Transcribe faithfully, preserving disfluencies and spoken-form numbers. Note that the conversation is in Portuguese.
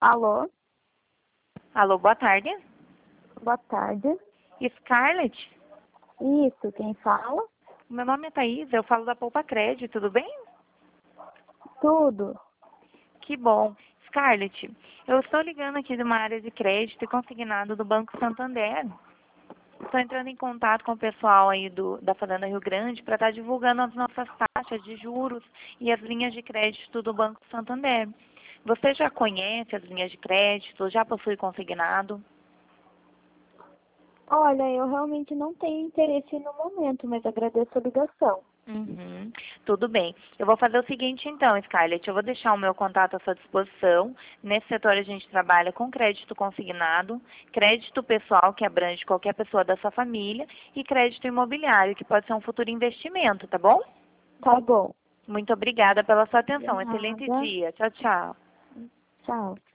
Alô, Alô, boa tarde. boa tarde. Scarlett, Isso, quem fala? meu nome é Thaís, eu falo da Poupa Crédito, tudo bem? Tudo. Que bom. Scarlett, eu estou ligando aqui de uma área de crédito e consignado do Banco Santander. Estou entrando em contato com o pessoal aí do, da Fazenda Rio Grande para estar divulgando as nossas taxas de juros e as linhas de crédito do Banco Santander. Você já conhece as linhas de crédito? Já possui consignado? Olha, eu realmente não tenho interesse no momento, mas agradeço a ligação. Uhum, tudo bem. Eu vou fazer o seguinte então, Scarlett, eu vou deixar o meu contato à sua disposição. Nesse setor a gente trabalha com crédito consignado, crédito pessoal, que abrange qualquer pessoa da sua família, e crédito imobiliário, que pode ser um futuro investimento, tá bom? Tá bom. Muito obrigada pela sua De atenção. Excelente nada. dia. Tchau, tchau. Tchau.